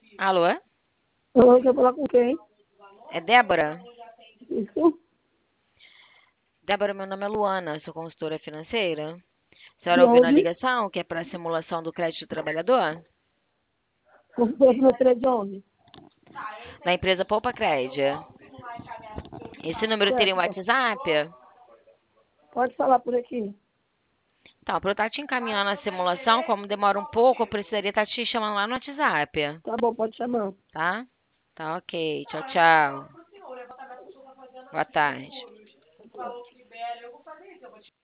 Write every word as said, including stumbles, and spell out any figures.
Alô? Oi, quer falar com quem? É Débora? Isso? Débora, meu nome é Luana, sou consultora financeira. A De senhora ouviu na onde? ligação que é para simulação do crédito do trabalhador? Consultora financeira de onde? Da empresa Poupa Cred. Esse número teria um Certo, então. WhatsApp? Pode falar por aqui. Então, para eu estar te encaminhando a simulação, como demora um pouco, eu precisaria estar te chamando lá no WhatsApp, Tá bom, pode chamar. tá? Tá ok. Tchau, tchau. Boa tarde.